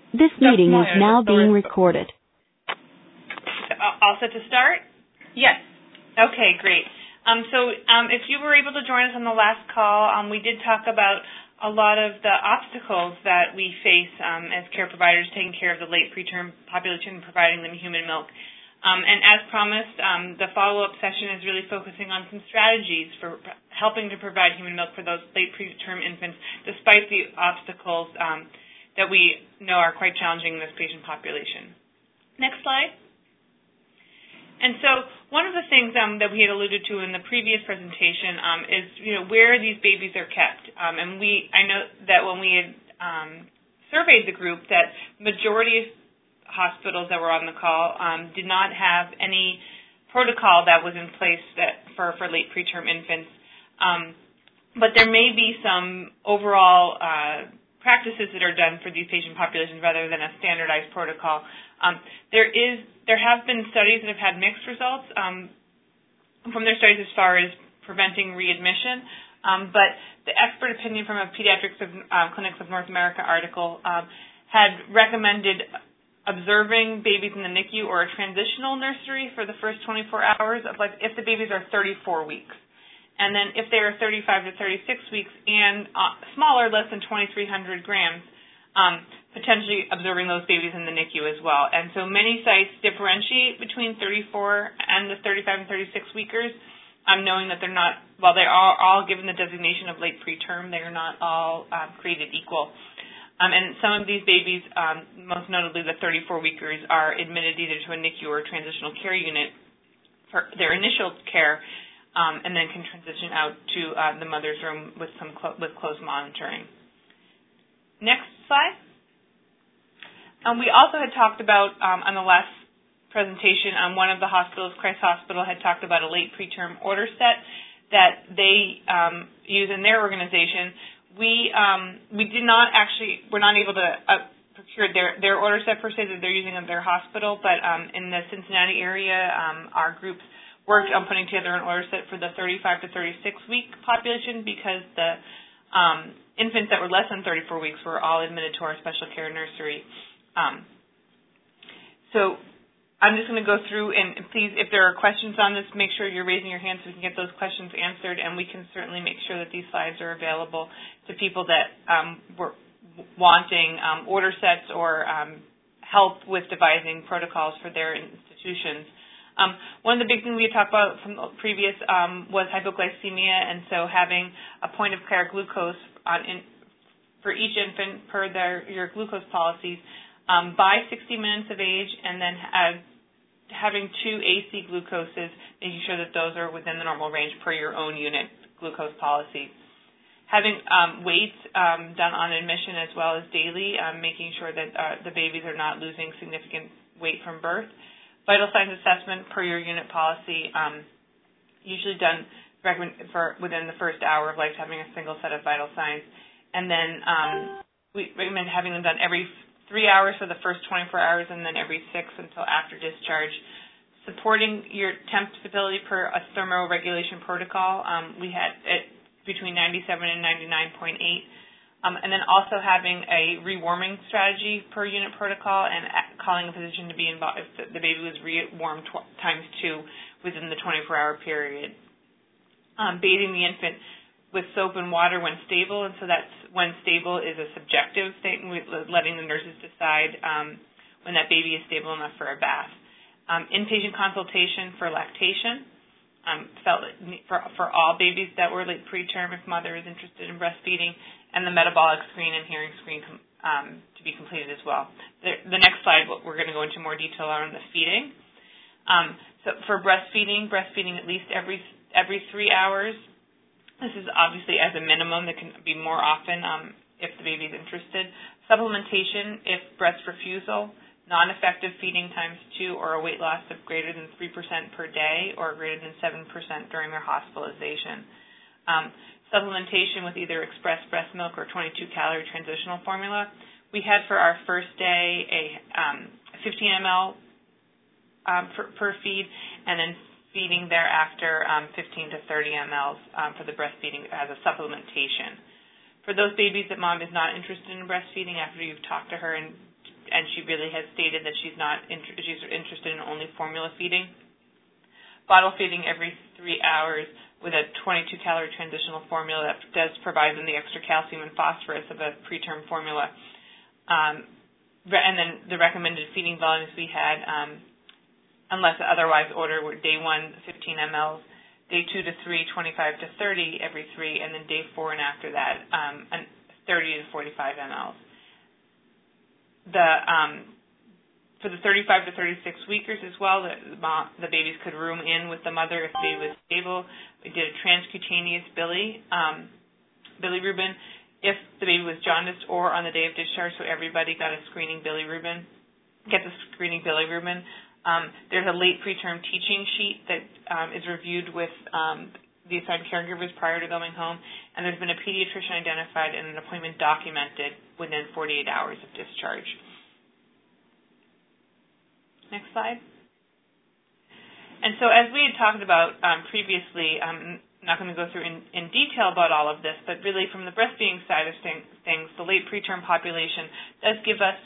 This meeting is now being recorded. All set to start? Yes. Okay, great. If you were able to join us on the last call, we did talk about a lot of the obstacles that we face as care providers taking care of the late preterm population and providing them human milk. And as promised, the follow-up session is really focusing on some strategies for helping to provide human milk for those late preterm infants, despite the obstacles that we know are quite challenging in this patient population. Next slide. And so one of the things that we had alluded to in the previous presentation is, where these babies are kept. I know that when we had surveyed the group, that majority of hospitals that were on the call did not have any protocol that was in place for late preterm infants. But there may be some overall practices that are done for these patient populations rather than a standardized protocol. There have been studies that have had mixed results from their studies as far as preventing readmission, but the expert opinion from a Pediatrics Clinics of North America article had recommended observing babies in the NICU or a transitional nursery for the first 24 hours, if the babies are 34 weeks. And then if they are 35 to 36 weeks and smaller, less than 2,300 grams, potentially observing those babies in the NICU as well. And so many sites differentiate between 34 and the 35 and 36 weekers, knowing that they're not, while they are all given the designation of late preterm, they are not all created equal. And some of these babies, most notably the 34 weekers, are admitted either to a NICU or a transitional care unit for their initial care, and then can transition out to the mother's room with close monitoring. Next slide. We also had talked about, on the last presentation, one of the hospitals, Christ Hospital, had talked about a late preterm order set that they use in their organization. We're not able to procure their order set per se that they're using at their hospital, but in the Cincinnati area, our groups worked on putting together an order set for the 35 to 36 week population because the infants that were less than 34 weeks were all admitted to our special care nursery. So I'm just going to go through, and please, if there are questions on this, make sure you're raising your hand so we can get those questions answered, and we can certainly make sure that these slides are available to people that were wanting order sets or help with devising protocols for their institutions. One of the big things we had talked about from the previous was hypoglycemia, and so having a point of care glucose for each infant per your glucose policies by 60 minutes of age, and then having 2 AC glucoses, making sure that those are within the normal range per your own unit glucose policy. Having weights done on admission as well as daily, making sure that the babies are not losing significant weight from birth. Vital signs assessment per your unit policy, usually done within the first hour of life, having a single set of vital signs. And then we recommend having them done every 3 hours for the first 24 hours and then every 6 until after discharge. Supporting your temp stability per a thermoregulation protocol, we had it between 97 and 99.8. And then also having a rewarming strategy per unit protocol and calling a physician to be involved if the baby was rewarmed times 2 within the 24-hour period. Bathing the infant with soap and water when stable, and so that's when stable is a subjective thing, letting the nurses decide when that baby is stable enough for a bath. Inpatient consultation for lactation, for all babies that were late preterm if mother is interested in breastfeeding, and the metabolic screen and hearing screen to be completed as well. The next slide, we're going to go into more detail on the feeding. So for breastfeeding at least every 3 hours. This is obviously as a minimum. That can be more often if the baby is interested. Supplementation if breast refusal, non-effective feeding times 2, or a weight loss of greater than 3% per day or greater than 7% during their hospitalization. Supplementation with either express breast milk or 22-calorie transitional formula. We had for our first day a 15 ml per feed, and then feeding thereafter 15 to 30 mLs for the breastfeeding as a supplementation. For those babies that mom is not interested in breastfeeding, after you've talked to her and and she really has stated that she's interested in only formula feeding. Bottle feeding every 3 hours with a 22-calorie transitional formula that does provide them the extra calcium and phosphorus of a preterm formula. And then the recommended feeding volumes we had, unless otherwise ordered, were day 1, 15 mLs, day 2 to 3, 25 to 30 every 3, and then day 4 and after that, 30 to 45 mLs. For the 35 to 36 weekers as well, the babies could room in with the mother if the baby was stable. We did a transcutaneous bilirubin if the baby was jaundiced or on the day of discharge, so everybody got a screening bilirubin. There's a late preterm teaching sheet that is reviewed with the assigned caregivers prior to going home, and there's been a pediatrician identified and an appointment documented within 48 hours of discharge. Next slide. And so as we had talked about previously, I'm not going to go through in detail about all of this, but really from the breastfeeding side of things, the late preterm population does give us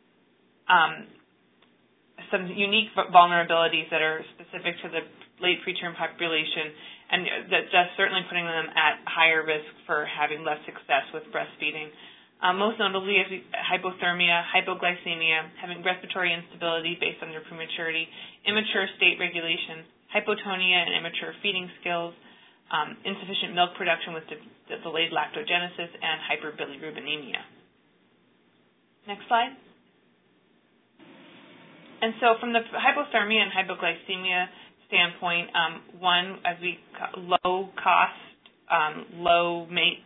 some unique vulnerabilities that are specific to the late preterm population, and that's certainly putting them at higher risk for having less success with breastfeeding. Most notably, hypothermia, hypoglycemia, having respiratory instability based on their prematurity, immature state regulation, hypotonia and immature feeding skills, insufficient milk production with delayed lactogenesis, and hyperbilirubinemia. Next slide. And so from the hypothermia and hypoglycemia standpoint, one, as low cost, low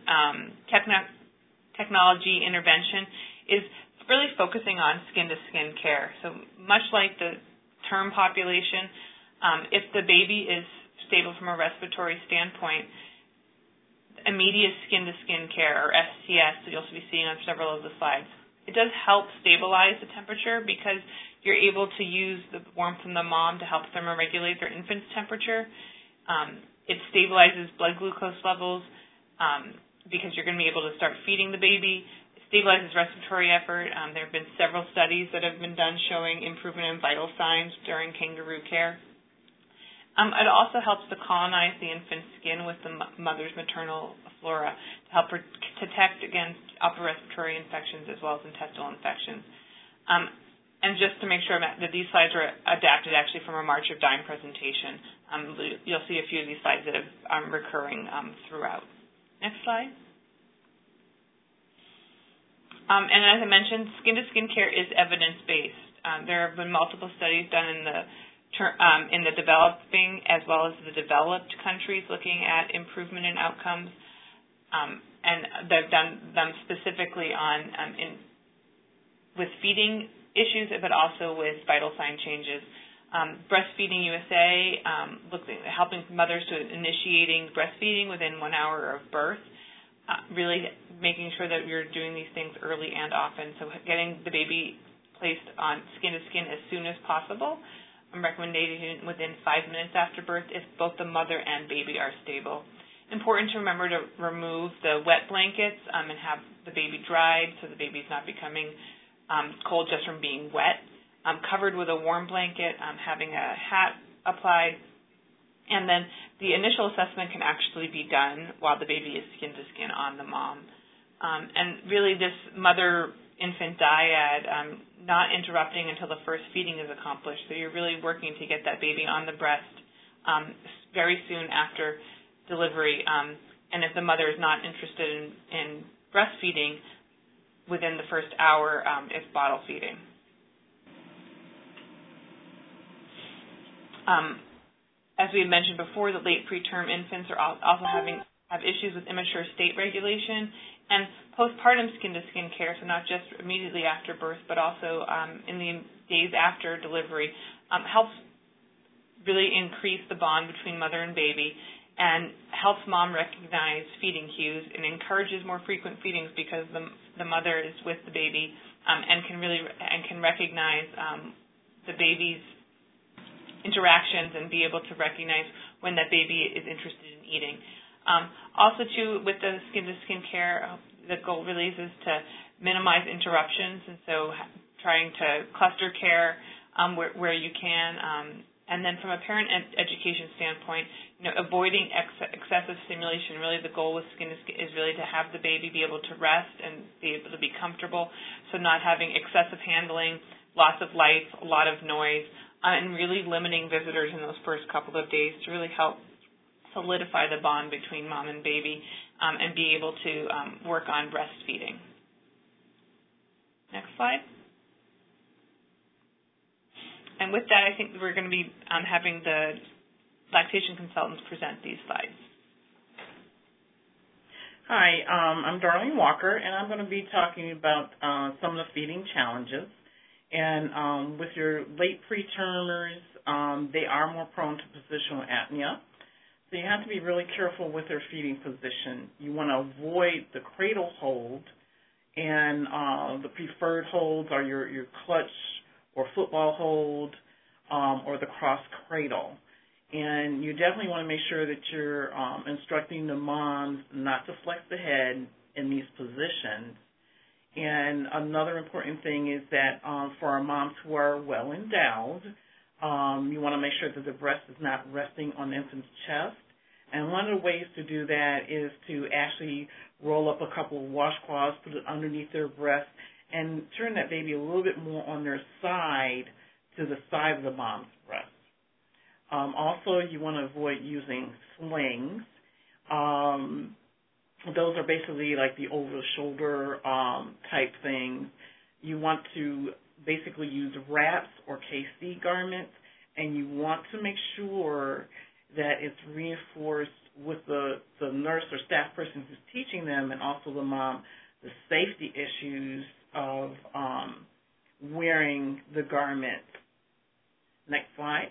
technology intervention is really focusing on skin-to-skin care. So much like the term population, if the baby is stable from a respiratory standpoint, immediate skin-to-skin care, or SCS, that you'll be seeing on several of the slides, it does help stabilize the temperature because you're able to use the warmth from the mom to help thermoregulate their infant's temperature. It stabilizes blood glucose levels because you're going to be able to start feeding the baby. It stabilizes respiratory effort. There have been several studies that have been done showing improvement in vital signs during kangaroo care. It also helps to colonize the infant's skin with the mother's maternal flora to help protect against upper respiratory infections as well as intestinal infections. And just to make sure that these slides are adapted actually from a March of Dyme presentation, you'll see a few of these slides that are recurring throughout. Next slide. And as I mentioned, skin-to-skin care is evidence-based. There have been multiple studies done in the developing as well as the developed countries looking at improvement in outcomes, and they've done them specifically on with feeding issues, but also with vital sign changes. Breastfeeding USA, helping mothers to initiating breastfeeding within 1 hour of birth, really making sure that you're doing these things early and often. So getting the baby placed on skin-to-skin as soon as possible. Recommendation within 5 minutes after birth if both the mother and baby are stable. Important to remember to remove the wet blankets and have the baby dried so the baby's not becoming cold just from being wet. Covered with a warm blanket, having a hat applied, and then the initial assessment can actually be done while the baby is skin-to-skin on the mom. And really this mother-infant dyad, not interrupting until the first feeding is accomplished. So you're really working to get that baby on the breast very soon after delivery. And if the mother is not interested in breastfeeding, within the first hour, it's bottle feeding. As we had mentioned before, the late preterm infants are also have issues with immature state regulation, and postpartum skin-to-skin care, so not just immediately after birth, but also in the days after delivery, helps really increase the bond between mother and baby and helps mom recognize feeding cues and encourages more frequent feedings because the mother is with the baby and can recognize the baby's interactions and be able to recognize when that baby is interested in eating. Also, too, with the skin-to-skin care, the goal really is to minimize interruptions, and so trying to cluster care where you can. And then from a parent education standpoint, avoiding excessive stimulation. Really the goal with skin to skin is really to have the baby be able to rest and be able to be comfortable, so not having excessive handling, lots of lights, a lot of noise, and really limiting visitors in those first couple of days to really help solidify the bond between mom and baby and be able to work on breastfeeding. Next slide. And with that, I think we're going to be having the lactation consultants present these slides. Hi, I'm Darlene Walker, and I'm going to be talking about some of the feeding challenges. And with your late pretermers, they are more prone to positional apnea. So you have to be really careful with their feeding position. You want to avoid the cradle hold, and the preferred holds are your clutch or football hold, or the cross cradle. And you definitely want to make sure that you're instructing the moms not to flex the head in these positions. And another important thing is that for our moms who are well endowed, you want to make sure that the breast is not resting on the infant's chest. And one of the ways to do that is to actually roll up a couple of washcloths, put it underneath their breast, and turn that baby a little bit more on their side to the side of the mom's breast. Also, you want to avoid using slings. Those are basically like the over-the-shoulder type things. You want to basically use wraps or KC garments, and you want to make sure that it's reinforced with the nurse or staff person who's teaching them, and also the mom, the safety issues of wearing the garment. Next slide.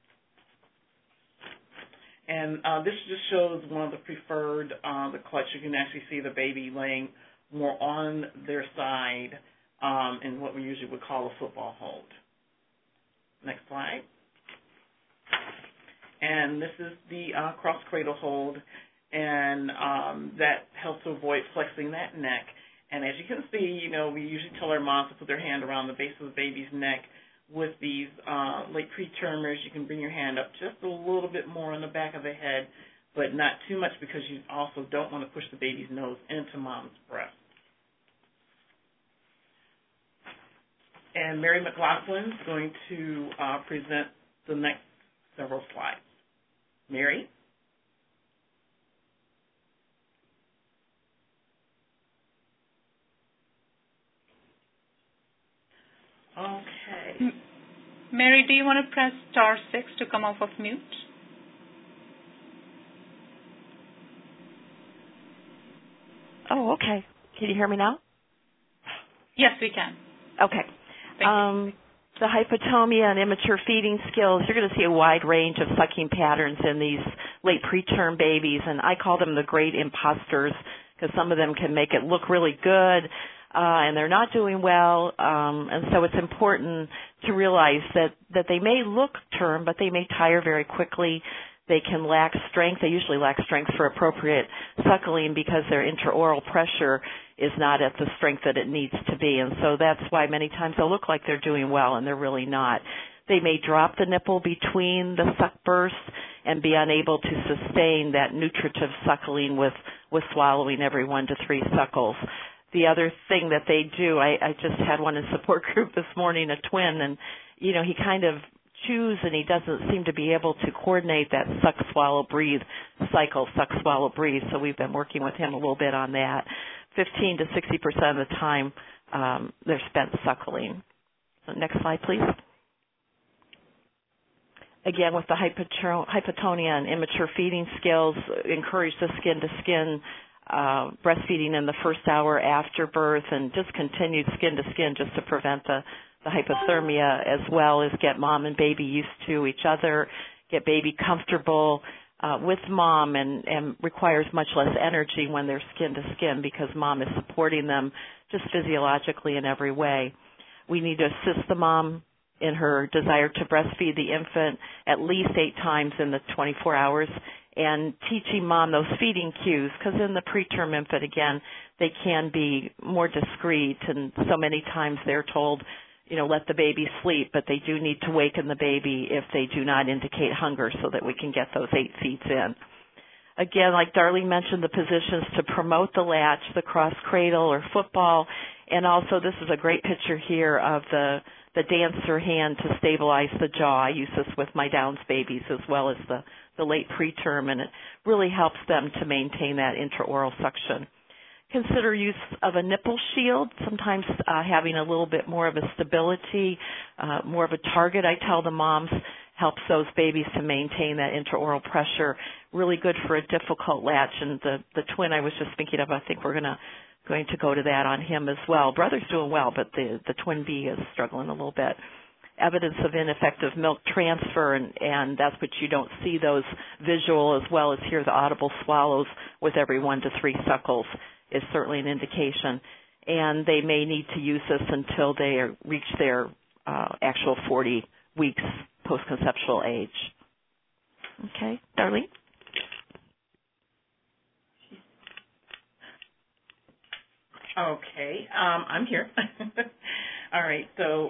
And this just shows one of the preferred, the clutch. You can actually see the baby laying more on their side in what we usually would call a football hold. Next slide. And this is the cross cradle hold, and that helps to avoid flexing that neck. And as you can see, we usually tell our moms to put their hand around the base of the baby's neck. With these late pretermers, you can bring your hand up just a little bit more on the back of the head, but not too much, because you also don't want to push the baby's nose into mom's breast. And Mary McLaughlin is going to present the next several slides. Mary? Okay. Mary, do you want to press *6 to come off of mute? Oh, okay. Can you hear me now? Yes, we can. Okay. The hypotomia and immature feeding skills, you're going to see a wide range of sucking patterns in these late preterm babies, and I call them the great imposters, because some of them can make it look really good, and they're not doing well, and so it's important to realize that they may look term, but they may tire very quickly. They can lack strength. They usually lack strength for appropriate suckling because their intraoral pressure is not at the strength that it needs to be, and so that's why many times they'll look like they're doing well, and they're really not. They may drop the nipple between the suck bursts and be unable to sustain that nutritive suckling with swallowing every 1 to 3 suckles. The other thing that they do, I just had one in support group this morning, a twin, and, he kind of chews and he doesn't seem to be able to coordinate that suck, swallow, breathe cycle, suck, swallow, breathe. So we've been working with him a little bit on that. 15 to 60% of the time they're spent suckling. So next slide, please. Again, with the hypotonia and immature feeding skills, encourage the skin-to-skin breastfeeding in the first hour after birth, and just continued skin-to-skin just to prevent the hypothermia, as well as get mom and baby used to each other, get baby comfortable with mom, and requires much less energy when they're skin-to-skin because mom is supporting them just physiologically in every way. We need to assist the mom in her desire to breastfeed the infant at least 8 times in the 24 hours, and teaching mom those feeding cues, because in the preterm infant, again, they can be more discreet, and so many times they're told, let the baby sleep, but they do need to waken the baby if they do not indicate hunger so that we can get those 8 feeds in. Again, like Darlene mentioned, the positions to promote the latch, the cross cradle or football, and also this is a great picture here of the dancer hand to stabilize the jaw. I use this with my Downs babies as well as the late preterm, and it really helps them to maintain that intraoral suction. Consider use of a nipple shield, sometimes having a little bit more of a stability, more of a target, I tell the moms, helps those babies to maintain that intraoral pressure. Really good for a difficult latch. And the twin I was just thinking of, I think we're going to go to that on him as well. Brother's doing well, but the twin B is struggling a little bit. Evidence of ineffective milk transfer, and that's what you don't see, those visual as well as hear the audible swallows with every 1 to 3 suckles is certainly an indication. And they may need to use this until they reach their actual 40 weeks post-conceptual age. Okay, Darlene? Okay, I'm here. All right, so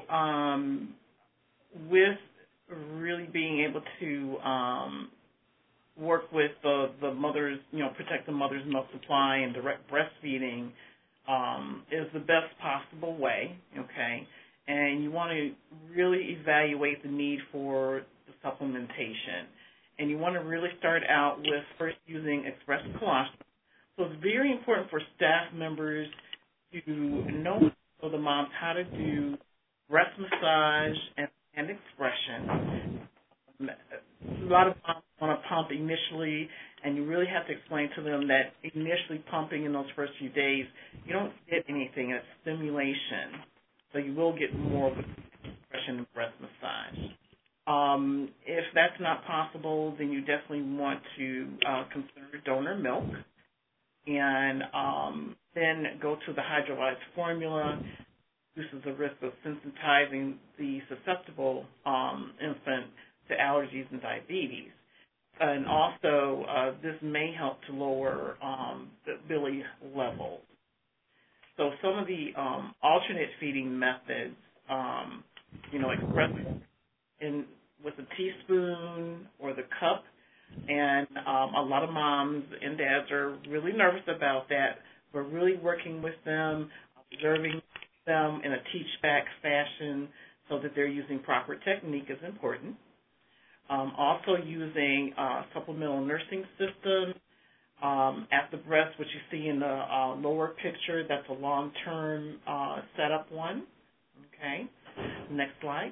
with really being able to work with the mother's, protect the mother's milk supply and direct breastfeeding is the best possible way, okay? And you want to really evaluate the need for the supplementation. And you want to really start out with first using express colostrum. So it's very important for staff members to know for the moms how to do breast massage and expression. A lot of moms want to pump initially, and you really have to explain to them that initially pumping in those first few days, you don't get anything. It's stimulation. So you will get more with expression and breast massage. If that's not possible, then you definitely want to consider donor milk, and then go to the hydrolyzed formula. Reduces the risk of sensitizing the susceptible infant to allergies and diabetes. And also, this may help to lower the Billy levels. So some of the alternate feeding methods, express with a teaspoon or the cup, and a lot of moms and dads are really nervous about that. We're really working with them, observing them in a teach-back fashion so that they're using proper technique is important. Also using supplemental nursing systems at the breast, which you see in the lower picture. That's a long-term setup one. Okay, next slide.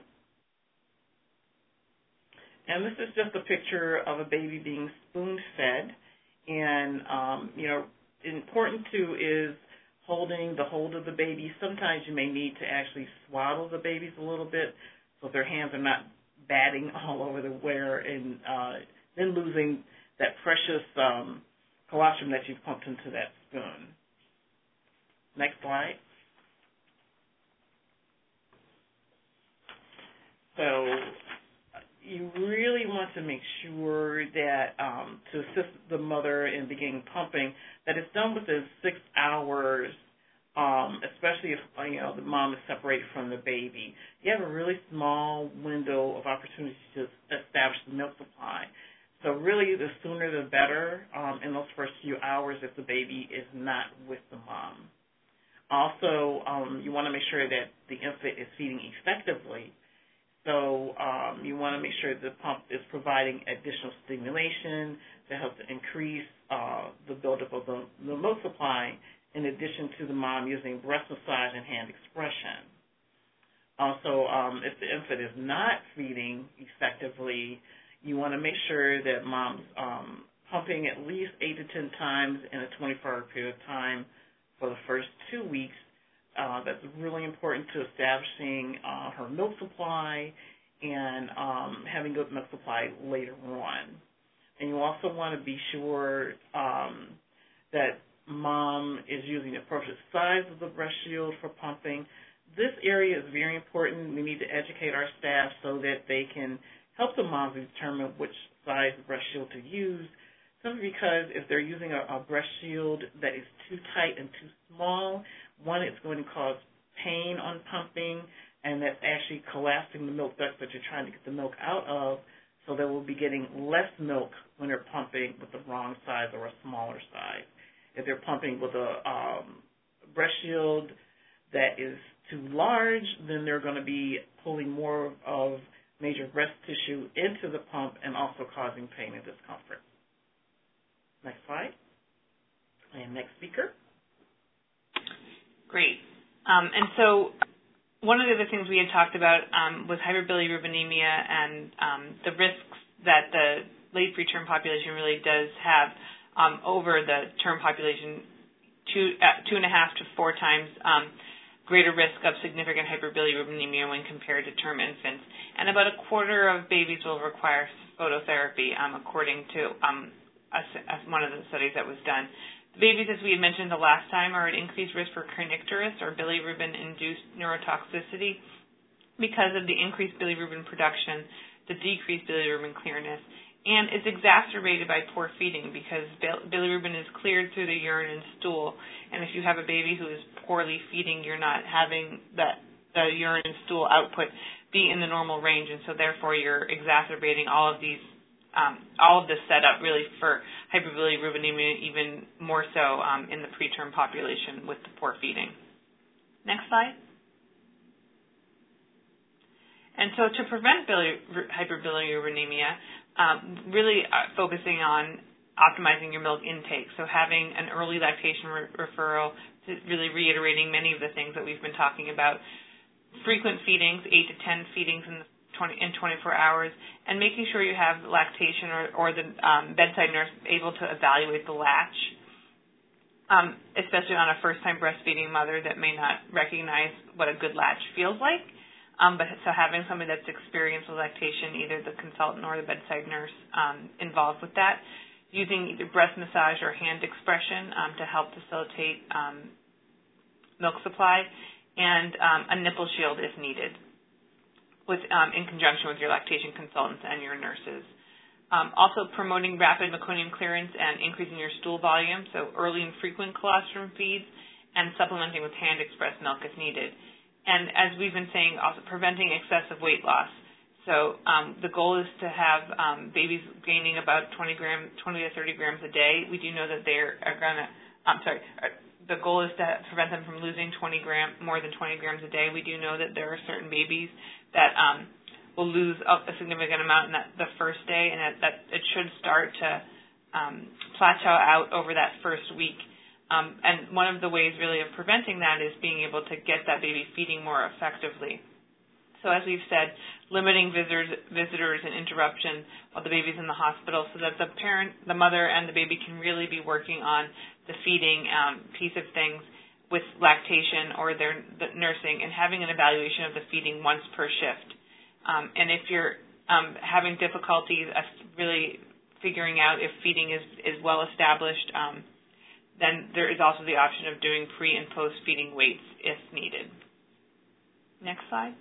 And this is just a picture of a baby being spoon-fed. And, important too is holding the hold of the baby. Sometimes you may need to actually swaddle the babies a little bit so their hands are not batting all over the wear and then losing that precious colostrum that you've pumped into that spoon. Next slide. So you really want to make sure that to assist the mother in beginning pumping, that it's done within 6 hours, especially if the mom is separated from the baby. You have a really small window of opportunity to establish the milk supply. So really, the sooner the better in those first few hours if the baby is not with the mom. Also, you want to make sure that the infant is feeding effectively. So you want to make sure the pump is providing additional stimulation to help to increase the buildup of the milk supply, in addition to the mom using breast massage and hand expression. Also, if the infant is not feeding effectively, you want to make sure that mom's pumping at least 8 to 10 times in a 24-hour period of time for the first 2 weeks. That's really important to establishing her milk supply and having good milk supply later on. And you also want to be sure that mom is using the appropriate size of the breast shield for pumping. This area is very important. We need to educate our staff so that they can help the moms determine which size breast shield to use, simply because if they're using a breast shield that is too tight and too small, one, it's going to cause pain on pumping. and that's actually collapsing the milk ducts that you're trying to get the milk out of, so they will be getting less milk when they're pumping with the wrong size or a smaller size. If they're pumping with a breast shield that is too large, then they're going to be pulling more of major breast tissue into the pump and also causing pain and discomfort. Next slide. And next speaker. Great. And so one of the other things we had talked about was hyperbilirubinemia and the risks that the late preterm population really does have over the term population, 2.5 to 4 times greater risk of significant hyperbilirubinemia when compared to term infants. And about a quarter of babies will require phototherapy, according to one of the studies that was done. The babies, as we had mentioned the last time, are at increased risk for kernicterus or bilirubin-induced neurotoxicity because of the increased bilirubin production, the decreased bilirubin clearness, and it's exacerbated by poor feeding because bilirubin is cleared through the urine and stool, and if you have a baby who is poorly feeding, you're not having the urine and stool output be in the normal range, and so therefore you're exacerbating all of this setup really for hyperbilirubinemia, even more so in the preterm population with the poor feeding. Next slide. And so to prevent hyperbilirubinemia, really focusing on optimizing your milk intake, so having an early lactation referral, really reiterating many of the things that we've been talking about, frequent feedings, 8 to 10 feedings in 24 hours, and making sure you have lactation or the bedside nurse able to evaluate the latch, especially on a first-time breastfeeding mother that may not recognize what a good latch feels like. But so having somebody that's experienced with lactation, either the consultant or the bedside nurse involved with that, using either breast massage or hand expression to help facilitate milk supply, and a nipple shield if needed, in conjunction with your lactation consultants and your nurses. Also promoting rapid meconium clearance and increasing your stool volume, so early and frequent colostrum feeds, and supplementing with hand-expressed milk if needed. And as we've been saying, also preventing excessive weight loss. So the goal is to have babies gaining about 20 to 30 grams a day. We do know that the goal is to prevent them from losing more than 20 grams a day. We do know that there are certain babies that will lose a significant amount in the first day, and that it should start to plateau out over that first week. And one of the ways really of preventing that is being able to get that baby feeding more effectively. So as we've said, limiting visitors and interruption while the baby's in the hospital so that the mother and the baby can really be working on the feeding piece of things with lactation or the nursing, and having an evaluation of the feeding once per shift. And if you're having difficulties really figuring out if feeding is well established, then there is also the option of doing pre- and post-feeding weights if needed. Next slide.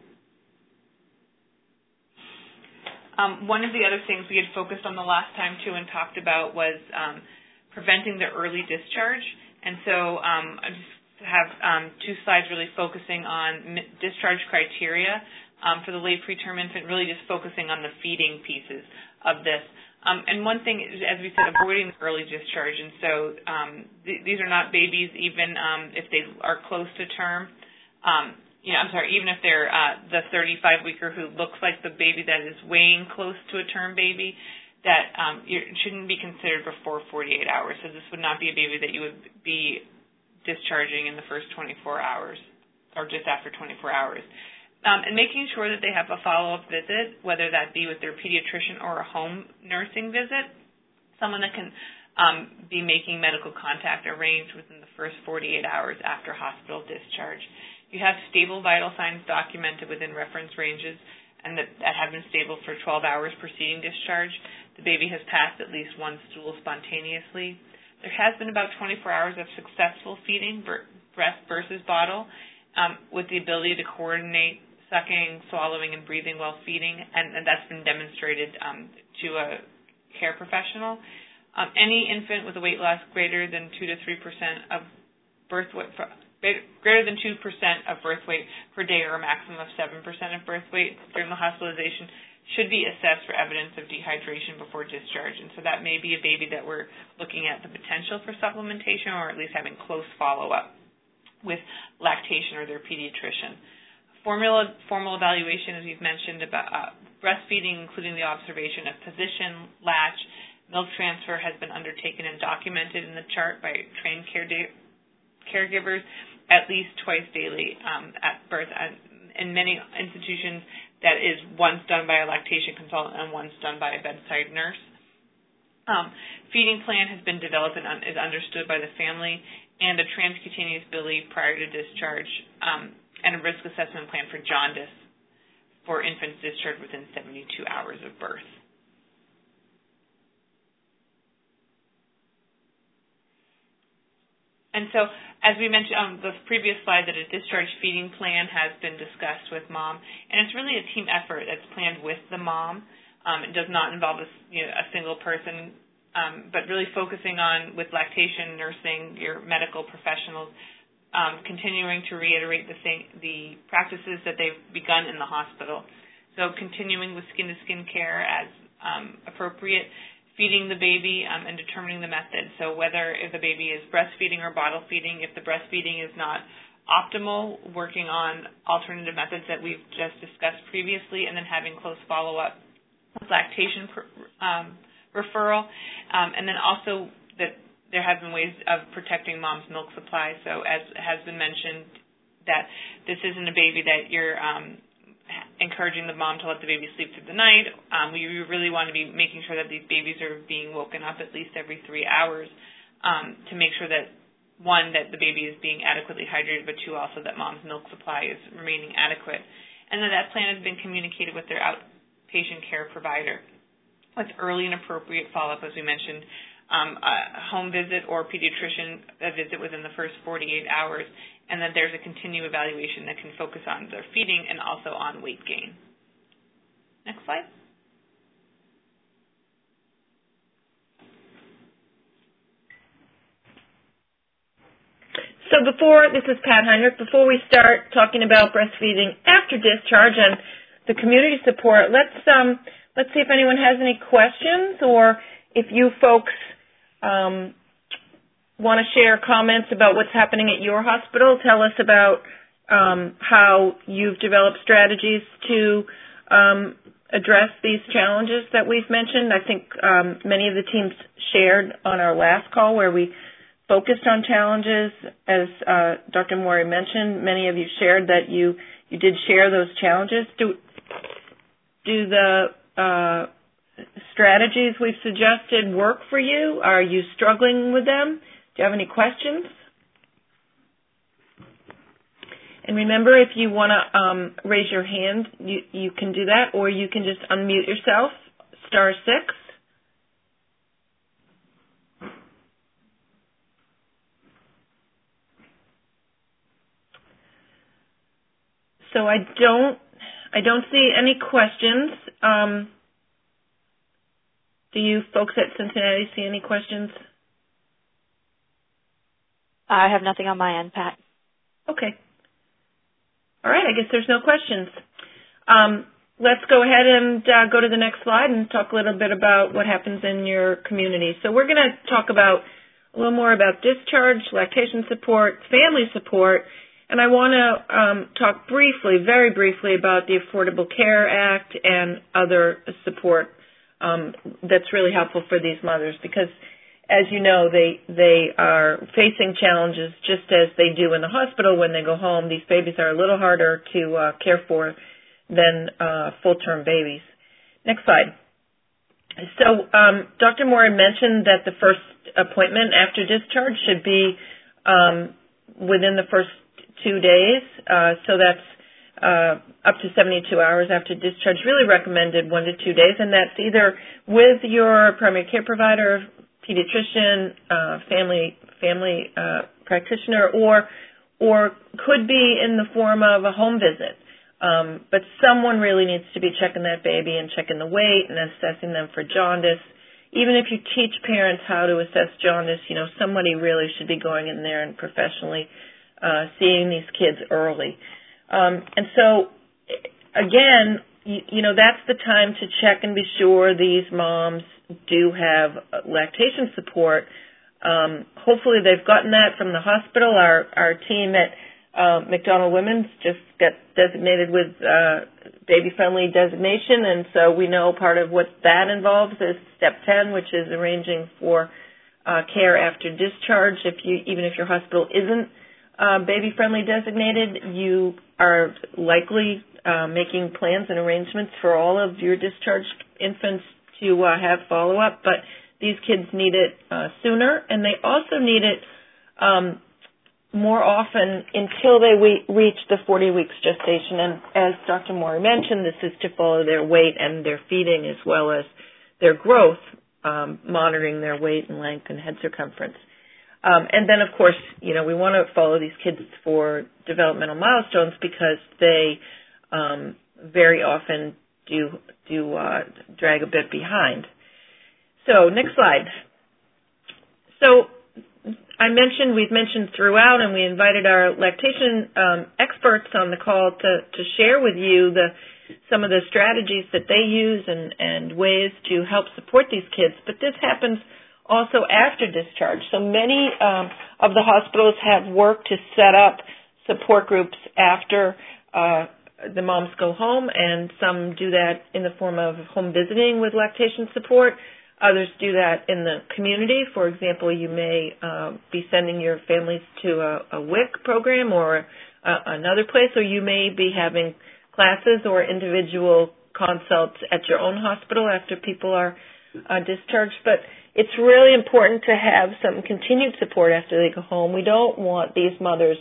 One of the other things we had focused on the last time, too, and talked about was preventing the early discharge. And so I just have 2 slides really focusing on discharge criteria for the late preterm infant, really just focusing on the feeding pieces of this. And one thing is, as we said, avoiding early discharge. And so these are not babies even if they are close to term. Even if they're the 35-weeker who looks like the baby that is weighing close to a term baby, that it shouldn't be considered before 48 hours. So this would not be a baby that you would be discharging in the first 24 hours or just after 24 hours. And making sure that they have a follow-up visit, whether that be with their pediatrician or a home nursing visit, someone that can be making medical contact arranged within the first 48 hours after hospital discharge. You have stable vital signs documented within reference ranges and that have been stable for 12 hours preceding discharge. The baby has passed at least one stool spontaneously. There has been about 24 hours of successful feeding, breast versus bottle, with the ability to coordinate sucking, swallowing, and breathing while feeding, and that's been demonstrated to a care professional. Any infant with a weight loss greater than 2 to 3% of birth weight greater than 2% of birth weight per day or a maximum of 7% of birth weight during the hospitalization should be assessed for evidence of dehydration before discharge. And so that may be a baby that we're looking at the potential for supplementation or at least having close follow-up with lactation or their pediatrician. Formal evaluation, as we've mentioned, about breastfeeding, including the observation of position, latch, milk transfer has been undertaken and documented in the chart by trained caregivers at least twice daily at birth. In many institutions, that is once done by a lactation consultant and once done by a bedside nurse. Feeding plan has been developed and is understood by the family, and a transcutaneous bili prior to discharge, and a risk assessment plan for jaundice for infants discharged within 72 hours of birth. And so, as we mentioned on the previous slide, that a discharge feeding plan has been discussed with mom, and it's really a team effort that's planned with the mom. It does not involve a single person, but really focusing on, with lactation, nursing, your medical professionals, continuing to reiterate the practices that they've begun in the hospital. So continuing with skin-to-skin care as appropriate, feeding the baby and determining the method. So whether if the baby is breastfeeding or bottle feeding, if the breastfeeding is not optimal, working on alternative methods that we've just discussed previously, and then having close follow-up with lactation referral. And then also that there have been ways of protecting mom's milk supply. So as has been mentioned, that this isn't a baby that you're encouraging the mom to let the baby sleep through the night. We really want to be making sure that these babies are being woken up at least every 3 hours to make sure that, one, that the baby is being adequately hydrated, but two, also that mom's milk supply is remaining adequate. And then that plan has been communicated with their outpatient care provider with early and appropriate follow-up, as we mentioned, a home visit or pediatrician visit within the first 48 hours, and that there's a continued evaluation that can focus on their feeding and also on weight gain. Next slide. So this is Pat Heinrich, before we start talking about breastfeeding after discharge and the community support, let's see if anyone has any questions, or if you folks want to share comments about what's happening at your hospital. Tell us about how you've developed strategies to address these challenges that we've mentioned. I think many of the teams shared on our last call where we focused on challenges. As Dr. Morey mentioned, many of you shared that you did share those challenges. Do the strategies we've suggested work for you? Are you struggling with them? Do you have any questions? And remember, if you want to raise your hand, you can do that, or you can just unmute yourself, *6. So I don't see any questions. Do you folks at Cincinnati see any questions? I have nothing on my end, Pat. Okay. All right, I guess there's no questions. Let's go ahead and go to the next slide and talk a little bit about what happens in your community. So we're going to talk about a little more about discharge, lactation support, family support, and I want to talk briefly, very briefly, about the Affordable Care Act and other support that's really helpful for these mothers, because as you know, they are facing challenges just as they do in the hospital when they go home. These babies are a little harder to care for than full-term babies. Next slide. So Dr. Morey mentioned that the first appointment after discharge should be within the first 2 days. So that's up to 72 hours after discharge, really recommended 1 to 2 days, and that's either with your primary care provider, pediatrician, family practitioner, or could be in the form of a home visit. But someone really needs to be checking that baby and checking the weight and assessing them for jaundice. Even if you teach parents how to assess jaundice, somebody really should be going in there and professionally seeing these kids early. And so, again, that's the time to check and be sure these moms do have lactation support. Hopefully they've gotten that from the hospital. Our team at McDonald Women's just got designated with baby-friendly designation, and so we know part of what that involves is Step 10, which is arranging for care after discharge. Even if your hospital isn't baby-friendly designated, you are likely making plans and arrangements for all of your discharged infants to have follow-up, but these kids need it sooner, and they also need it more often until they reach the 40 weeks gestation. And as Dr. Morey mentioned, this is to follow their weight and their feeding as well as their growth, monitoring their weight and length and head circumference. And then, of course, we want to follow these kids for developmental milestones because they very often do drag a bit behind. So, next slide. So, we've mentioned throughout, and we invited our lactation experts on the call to share with you some of the strategies that they use and ways to help support these kids. But this happens also after discharge. So many of the hospitals have worked to set up support groups after the moms go home, and some do that in the form of home visiting with lactation support. Others do that in the community. For example, you may be sending your families to a WIC program or another place, or you may be having classes or individual consults at your own hospital after people are discharged. But it's really important to have some continued support after they go home. We don't want these mothers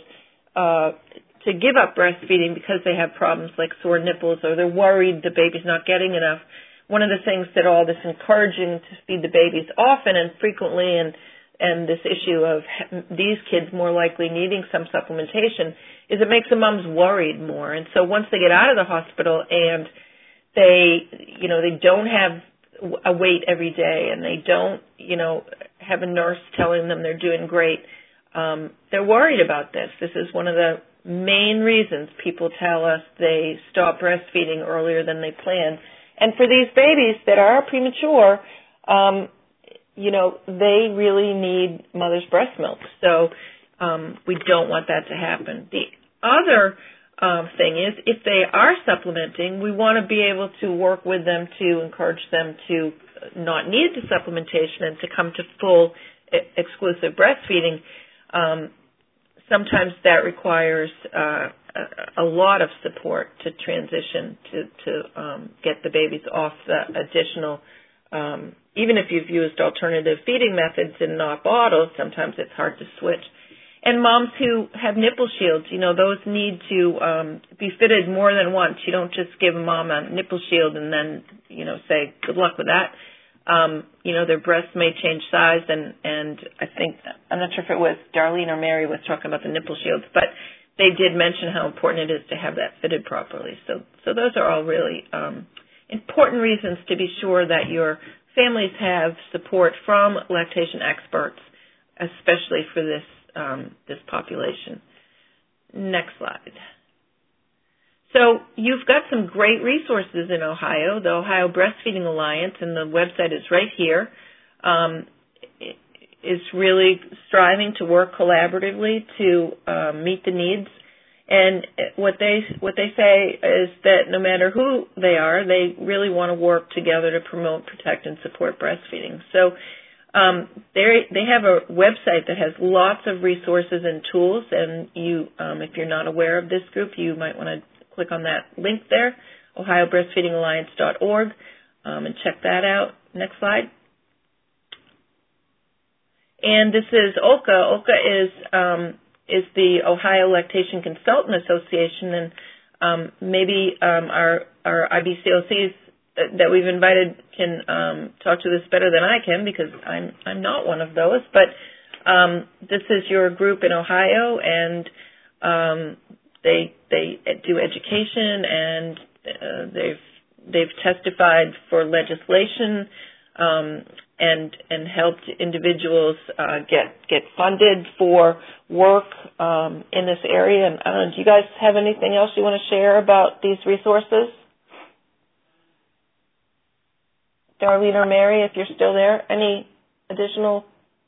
to give up breastfeeding because they have problems like sore nipples or they're worried the baby's not getting enough. One of the things that all this encouraging to feed the babies often and frequently and this issue of these kids more likely needing some supplementation is it makes the moms worried more. And so once they get out of the hospital and they don't have a weight every day and they don't, have a nurse telling them they're doing great, they're worried about this. This is one of the main reasons people tell us they stop breastfeeding earlier than they planned. And for these babies that are premature, they really need mother's breast milk. So we don't want that to happen. The other thing is, if they are supplementing, we want to be able to work with them to encourage them to not need the supplementation and to come to full exclusive breastfeeding. Sometimes that requires a lot of support to transition to get the babies off the additional, even if you've used alternative feeding methods and not bottles, sometimes it's hard to switch. And moms who have nipple shields, those need to be fitted more than once. You don't just give a mom a nipple shield and then, say, good luck with that. Their breasts may change size, and I think, I'm not sure if it was Darlene or Mary was talking about the nipple shields, but they did mention how important it is to have that fitted properly. So those are all really important reasons to be sure that your families have support from lactation experts, especially for this population. Next slide. So you've got some great resources in Ohio, the Ohio Breastfeeding Alliance, and the website is right here. Is really striving to work collaboratively to meet the needs. And what they say is that no matter who they are, they really want to work together to promote, protect, and support breastfeeding. So they have a website that has lots of resources and tools, and you, if you're not aware of this group, you might want to click on that link there, ohiobreastfeedingalliance.org, and check that out. Next slide. And this is OLCA. OLCA is the Ohio Lactation Consultant Association, and maybe our IBCLCs that we've invited can talk to this better than I can because I'm not one of those. But this is your group in Ohio, and they do education, and they've testified for legislation, and helped individuals get funded for work in this area. And I don't know, do you guys have anything else you want to share about these resources? Darlene or Mary, if you're still there, any additional?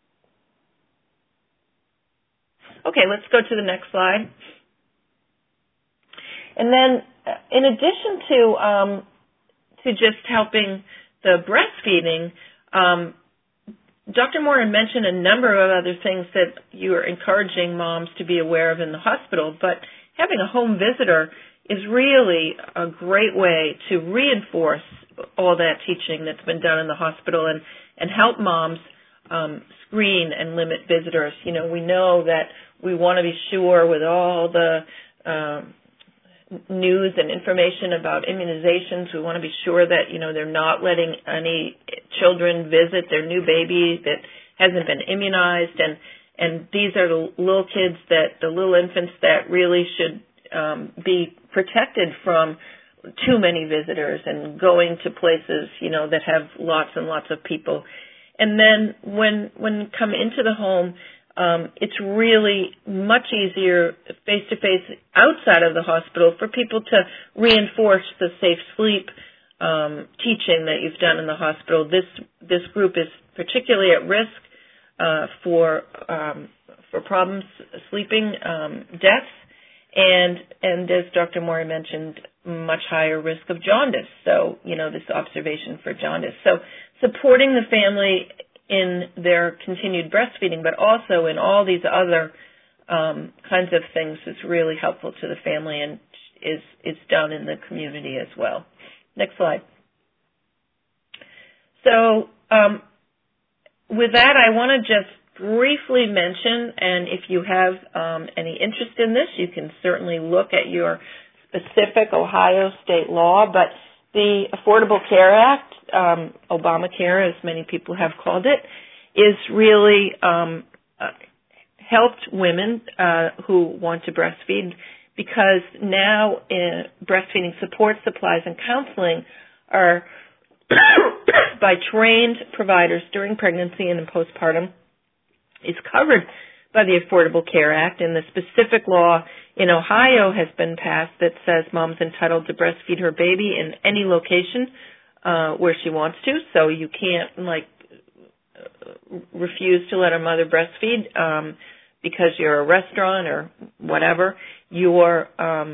Okay, let's go to the next slide. And then, in addition to just helping the breastfeeding, Dr. Moore mentioned a number of other things that you are encouraging moms to be aware of in the hospital, but having a home visitor is really a great way to reinforce all that teaching that's been done in the hospital and help moms screen and limit visitors. You know, we know that we want to be sure with all the news and information about immunizations, we want to be sure that, you know, they're not letting any children visit their new baby that hasn't been immunized. And these are the little kids, the little infants that really should be protected from too many visitors and going to places, you know, that have lots and lots of people. And then when you come into the home, it's really much easier face-to-face outside of the hospital for people to reinforce the safe sleep teaching that you've done in the hospital. This group is particularly at risk for problems sleeping, deaths, and as Dr. Moore mentioned, much higher risk of jaundice. So, you know, this observation for jaundice. So supporting the family in their continued breastfeeding, but also in all these other kinds of things is really helpful to the family and is done in the community as well. Next slide. So with that, I want to just briefly mention, and if you have any interest in this, you can certainly look at your specific Ohio state law, but the Affordable Care Act, Obamacare, as many people have called it, is really helped women who want to breastfeed, because now breastfeeding support, supplies, and counseling are by trained providers during pregnancy and in postpartum is covered by the Affordable Care Act, and the specific law in Ohio has been passed that says mom's entitled to breastfeed her baby in any location where she wants to. So you can't refuse to let her mother breastfeed because you're a restaurant or whatever. Your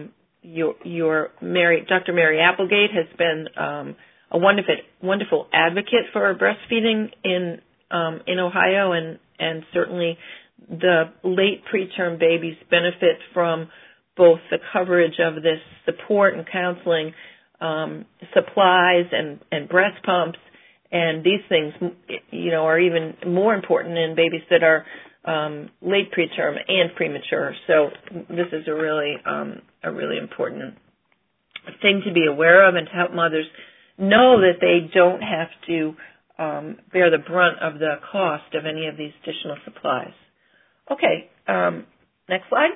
Mary, Dr. Mary Applegate has been a wonderful advocate for breastfeeding in Ohio, and certainly the late preterm babies benefit from both the coverage of this support and counseling, supplies and breast pumps, and these things, you know, are even more important in babies that are late preterm and premature. So this is a really important thing to be aware of and to help mothers know that they don't have to bear the brunt of the cost of any of these additional supplies. Okay, next slide.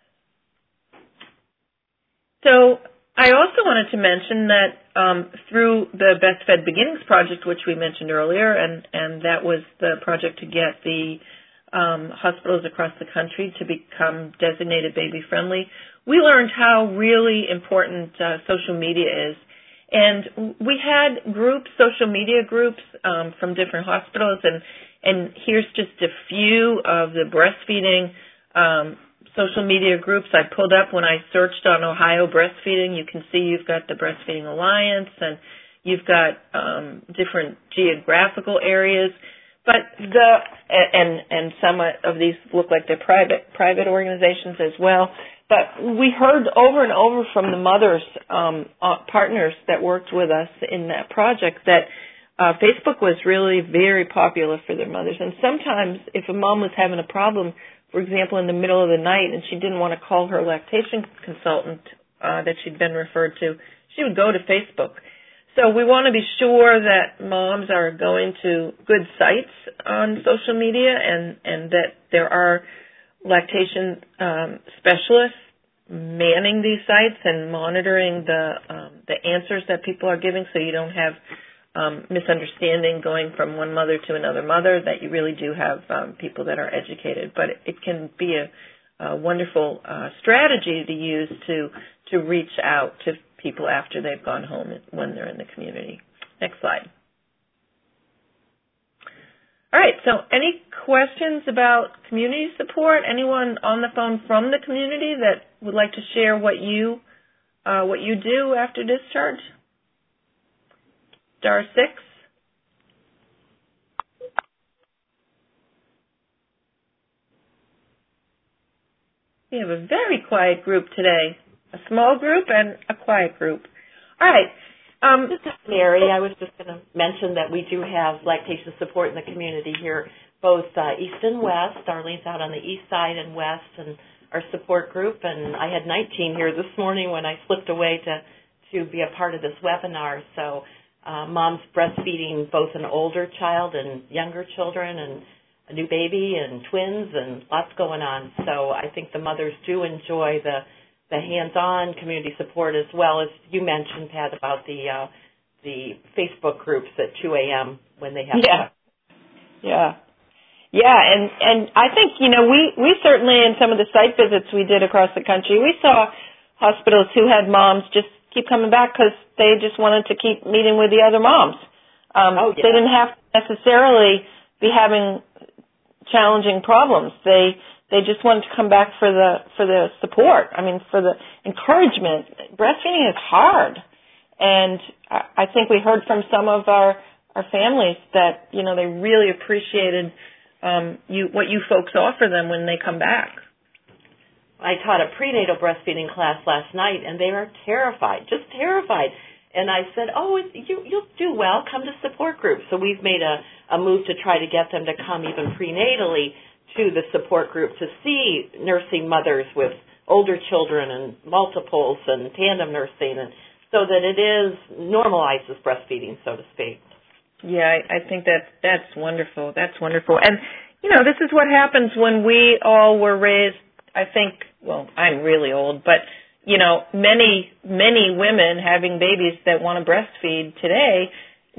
So I also wanted to mention that through the Best Fed Beginnings project, which we mentioned earlier, and that was the project to get the hospitals across the country to become designated baby-friendly, we learned how really important social media is. And we had social media groups from different hospitals, and here's just a few of the breastfeeding social media groups I pulled up when I searched on Ohio breastfeeding. You can see you've got the Breastfeeding Alliance, and you've got different geographical areas. But and some of these look like they're private organizations as well. But we heard over and over from the mothers, partners that worked with us in that project, that Facebook was really very popular for their mothers. And sometimes if a mom was having a problem, for example, in the middle of the night, and she didn't want to call her lactation consultant that she'd been referred to, she would go to Facebook. So we want to be sure that moms are going to good sites on social media, and that there are lactation specialists manning these sites and monitoring the answers that people are giving, so you don't have misunderstanding going from one mother to another mother, that you really do have people that are educated. But it can be a wonderful strategy to use to reach out to people after they've gone home when they're in the community. Next slide. All right, so any questions about community support? Anyone on the phone from the community that would like to share what you do after discharge? Star 6. We have a very quiet group today, a small group and a quiet group. All right. This is Mary. I was just going to mention that we do have lactation support in the community here, both east and west. Arlene's out on the east side and west, and our support group. And I had 19 here this morning when I slipped away to be a part of this webinar. So mom's breastfeeding both an older child and younger children, and a new baby and twins, and lots going on. So I think the mothers do enjoy the hands-on community support, as well as you mentioned, Pat, about the Facebook groups at 2 a.m. when they have. Yeah, and I think, we certainly, in some of the site visits we did across the country, we saw hospitals who had moms just keep coming back because they just wanted to keep meeting with the other moms. They didn't have to necessarily be having challenging problems. They just wanted to come back for the support. I mean, for the encouragement. Breastfeeding is hard, and I think we heard from some of our families that they really appreciated what you folks offer them when they come back. I taught a prenatal breastfeeding class last night, and they are terrified, just terrified. And I said, you'll do well. Come to support groups. So we've made a move to try to get them to come even prenatally to the support group to see nursing mothers with older children and multiples and tandem nursing, and so that it normalizes breastfeeding, so to speak. Yeah, I think that's wonderful. That's wonderful. And, this is what happens when we all were raised, I think, well, I'm really old, but, many, many women having babies that want to breastfeed today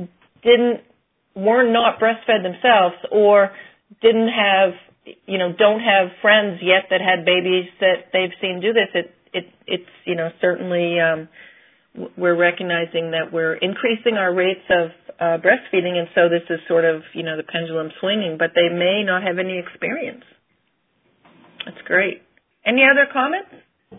were not breastfed themselves, or didn't have, don't have friends yet that had babies that they've seen do this. It's certainly, we're recognizing that we're increasing our rates of breastfeeding, and so this is sort of, the pendulum swinging, but they may not have any experience. That's great. Any other comments?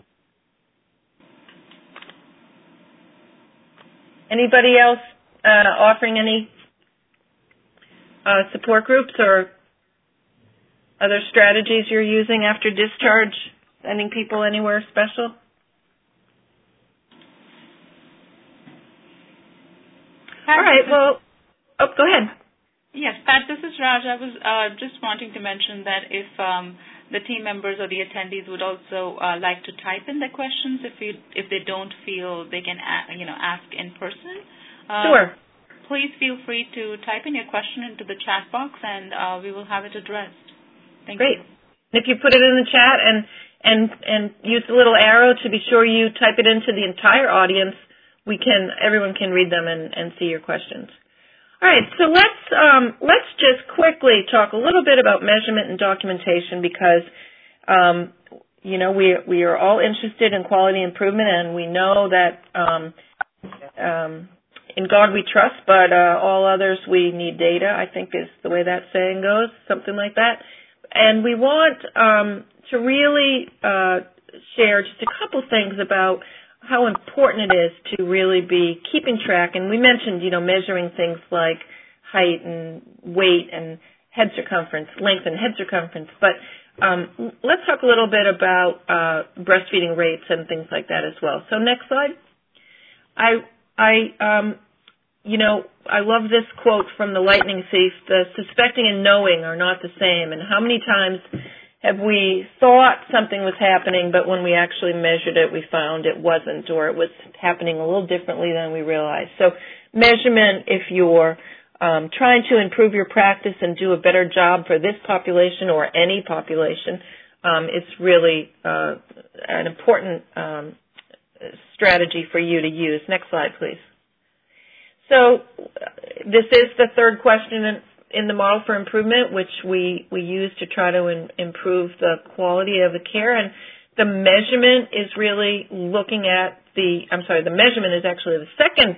Anybody else offering any support groups or other strategies you're using after discharge, sending people anywhere special? Pat, all right, go ahead. Yes, Pat, this is Raj. I was just wanting to mention that if the team members or the attendees would also like to type in their questions if they don't feel they can ask in person. Sure. Please feel free to type in your question into the chat box, and we will have it addressed. Thank you. If you put it in the chat and use the little arrow to be sure you type it into the entire audience, everyone can read them and see your questions. All right, so let's just quickly talk a little bit about measurement and documentation, because we are all interested in quality improvement, and we know that in God we trust, but all others we need data, I think is the way that saying goes, something like that. And we want to really share just a couple things about how important it is to really be keeping track. And we mentioned, measuring things like height and weight and head circumference, length and head circumference. But let's talk a little bit about breastfeeding rates and things like that as well. So next slide. I love this quote from the lightning thief: "The suspecting and knowing are not the same." And how many times have we thought something was happening, but when we actually measured it, we found it wasn't, or it was happening a little differently than we realized. So measurement, if you're trying to improve your practice and do a better job for this population or any population, it's really an important strategy for you to use. Next slide, please. So this is the third question in the model for improvement, which we use to try to improve the quality of the care. And the measurement is really looking at the measurement is actually the second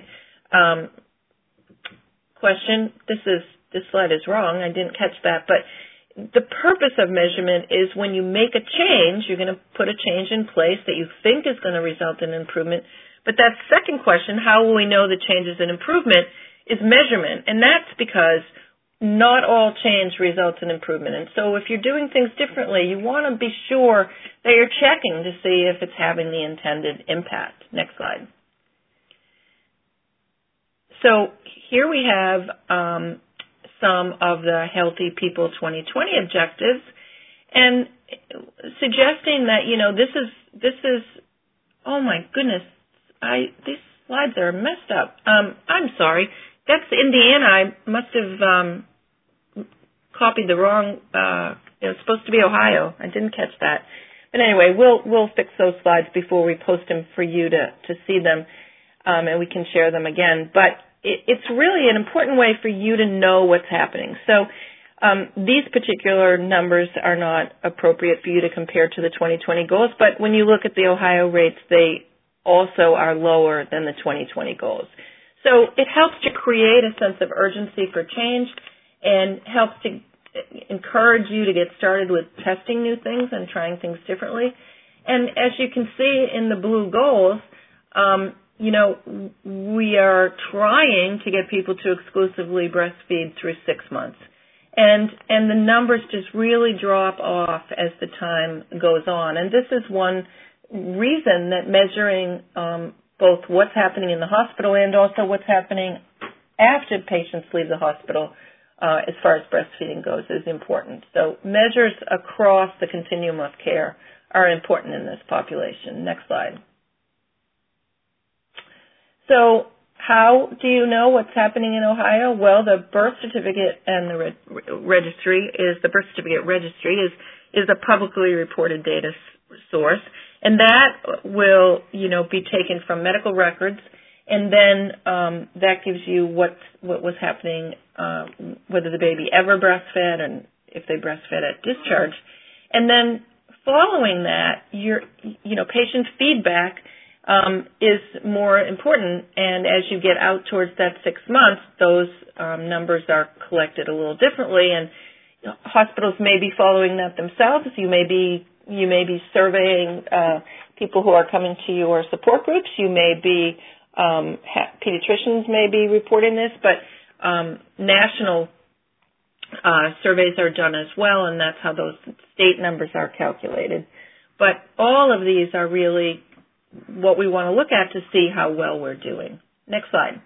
question. This slide is wrong. I didn't catch that. But the purpose of measurement is when you make a change, you're going to put a change in place that you think is going to result in improvement. But that second question, how will we know the change is an improvement, is measurement. And that's because not all change results in improvement. And so if you're doing things differently, you want to be sure that you're checking to see if it's having the intended impact. Next slide. So here we have some of the Healthy People 2020 objectives, and suggesting that, this is, oh my goodness, these slides are messed up. I'm sorry. That's Indiana. I must have copied the wrong, it was supposed to be Ohio. I didn't catch that. But anyway, we'll fix those slides before we post them for you to see them, and we can share them again. But it's really an important way for you to know what's happening. So these particular numbers are not appropriate for you to compare to the 2020 goals, but when you look at the Ohio rates, they also are lower than the 2020 goals. So it helps to create a sense of urgency for change and helps to encourage you to get started with testing new things and trying things differently. And as you can see in the blue goals, we are trying to get people to exclusively breastfeed through 6 months. And the numbers just really drop off as the time goes on. And this is one reason that measuring both what's happening in the hospital and also what's happening after patients leave the hospital as far as breastfeeding goes is important. So measures across the continuum of care are important in this population. Next slide. So how do you know what's happening in Ohio? Well, the birth certificate and the registry is a publicly reported data source, and that will be taken from medical records, and then that gives you what was happening, whether the baby ever breastfed and if they breastfed at discharge, and then following that, patient feedback is more important, and as you get out towards that 6 months, those numbers are collected a little differently, and hospitals may be following that themselves. You may be surveying people who are coming to your support groups. You may be pediatricians may be reporting this, but national surveys are done as well, and that's how those state numbers are calculated. But all of these are really what we want to look at to see how well we're doing. Next slide.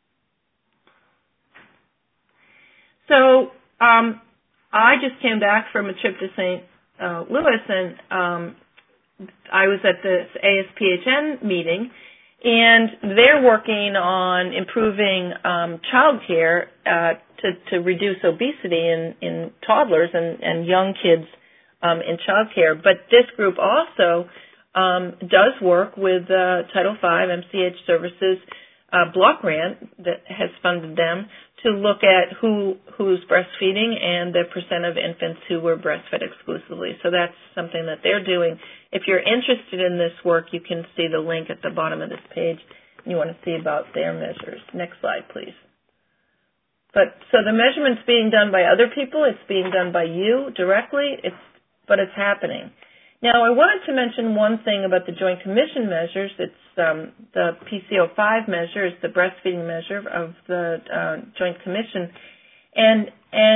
So I just came back from a trip to St. Louis, and I was at this ASPHN meeting, and they're working on improving child care to reduce obesity in toddlers and young kids in child care. But this group also does work with Title V MCH Services block grant that has funded them to look at who's breastfeeding and the percent of infants who were breastfed exclusively. So that's something that they're doing. If you're interested in this work, you can see the link at the bottom of this page. You want to see about their measures. Next slide, please. So the measurement's being done by other people. It's being done by you directly, but it's happening. Now, I wanted to mention one thing about the Joint Commission measures. It's the PCO5 measure is the breastfeeding measure of the Joint Commission, and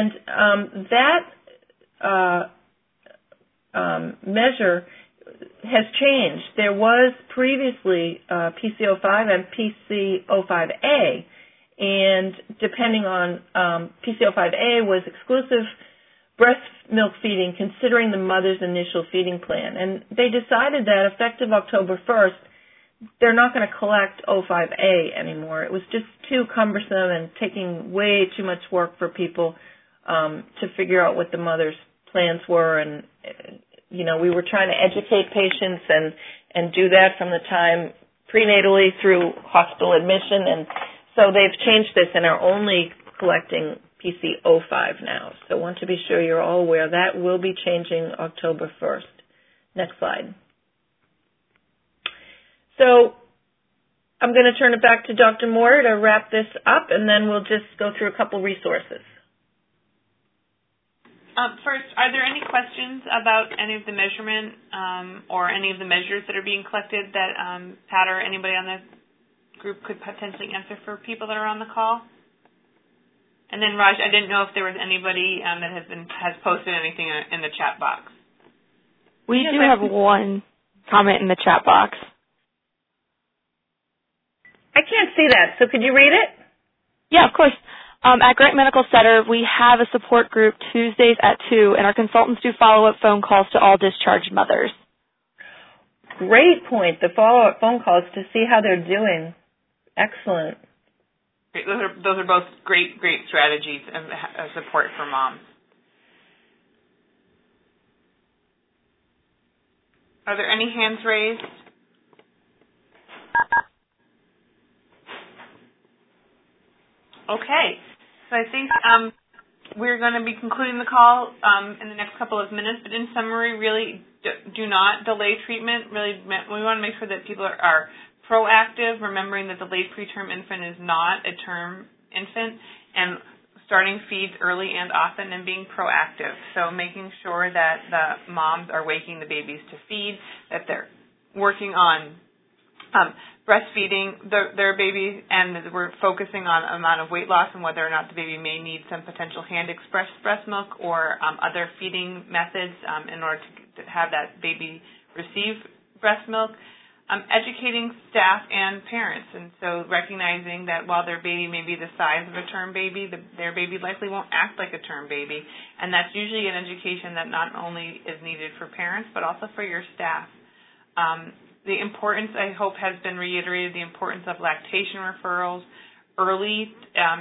that measure has changed. There was previously PCO5 and PCO5A, and depending on PCO5A was exclusive breast milk feeding considering the mother's initial feeding plan. And they decided that effective October 1st, they're not going to collect O5A anymore. It was just too cumbersome and taking way too much work for people to figure out what the mother's plans were. And, we were trying to educate patients and do that from the time prenatally through hospital admission. And So they've changed this and are only collecting PC05 now. So I want to be sure you're all aware that will be changing October 1st. Next slide. So I'm going to turn it back to Dr. Moyer to wrap this up, and then we'll just go through a couple resources. First, are there any questions about any of the measurement or any of the measures that are being collected that Pat or anybody on the group could potentially answer for people that are on the call? And then, Raj, I didn't know if there was anybody that has posted anything in the chat box. We do have one comment in the chat box. I can't see that, so could you read it? Yeah, of course. At Grant Medical Center, we have a support group Tuesdays at 2, and our consultants do follow-up phone calls to all discharged mothers. Great point, the follow-up phone calls to see how they're doing. Excellent. Great. Those are both great strategies of support for moms. Are there any hands raised? Okay. So I think we're going to be concluding the call in the next couple of minutes. But in summary, really do not delay treatment. Really, we want to make sure that people are proactive, remembering that the late preterm infant is not a term infant, and starting feeds early and often and being proactive. So making sure that the moms are waking the babies to feed, that they're working on breastfeeding their baby, and we're focusing on amount of weight loss and whether or not the baby may need some potential hand-expressed breast milk or other feeding methods in order to have that baby receive breast milk. Educating staff and parents, and so recognizing that while their baby may be the size of a term baby, their baby likely won't act like a term baby, and that's usually an education that not only is needed for parents but also for your staff. The importance, I hope, has been reiterated, the importance of lactation referrals early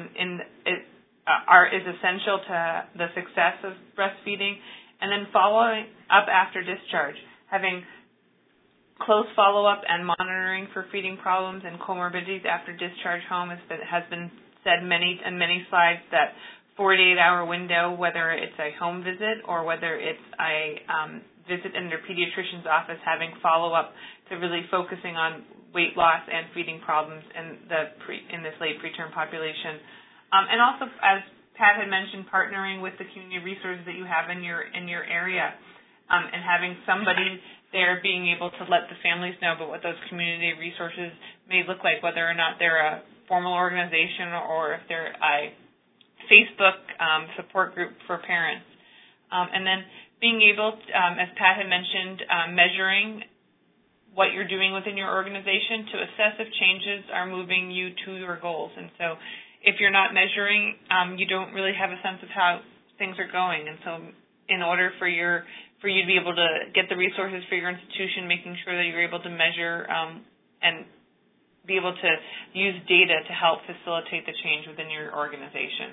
is essential to the success of breastfeeding, and then following up after discharge, having close follow-up and monitoring for feeding problems and comorbidities after discharge home has been said in many slides, that 48-hour window, whether it's a home visit or whether it's a visit in their pediatrician's office, having follow-up to really focusing on weight loss and feeding problems in this late preterm population. And also, as Pat had mentioned, partnering with the community resources that you have in your area and having somebody there being able to let the families know about what those community resources may look like, whether or not they're a formal organization or if they're a Facebook support group for parents. And then being able, as Pat had mentioned, measuring what you're doing within your organization to assess if changes are moving you to your goals. And so if you're not measuring, you don't really have a sense of how things are going. And so in order for you to be able to get the resources for your institution, making sure that you're able to measure and be able to use data to help facilitate the change within your organization.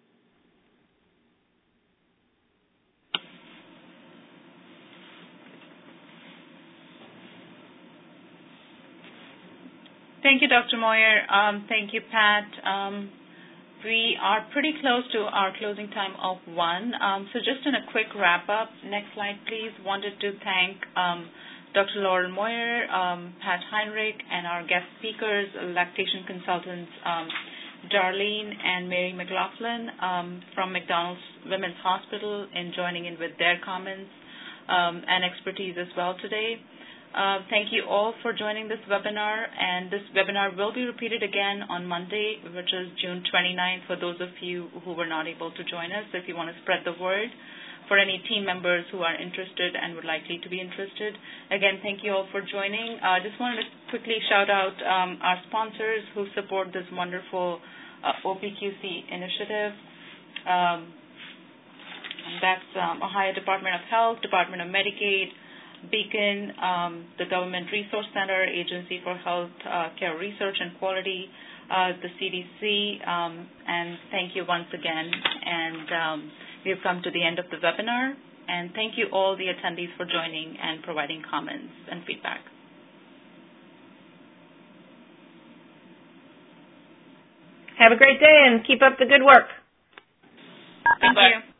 Thank you, Dr. Moyer. Thank you, Pat. We are pretty close to our closing time of 1. So just in a quick wrap-up, next slide, please. Wanted to thank Dr. Laurel Moyer, Pat Heinrich, and our guest speakers, lactation consultants Darlene and Mary McLaughlin from McDonald's Women's Hospital in joining in with their comments and expertise as well today. Thank you all for joining this webinar, and this webinar will be repeated again on Monday, which is June 29th, for those of you who were not able to join us. If you want to spread the word for any team members who are interested and would likely to be interested. Again, thank you all for joining. I just wanted to quickly shout out our sponsors who support this wonderful OPQC initiative. That's Ohio Department of Health, Department of Medicaid, Beacon, the Government Resource Center, Agency for Health Care Research and Quality, the CDC, and thank you once again. And we have come to the end of the webinar, and thank you all the attendees for joining and providing comments and feedback. Have a great day and keep up the good work. Thank you.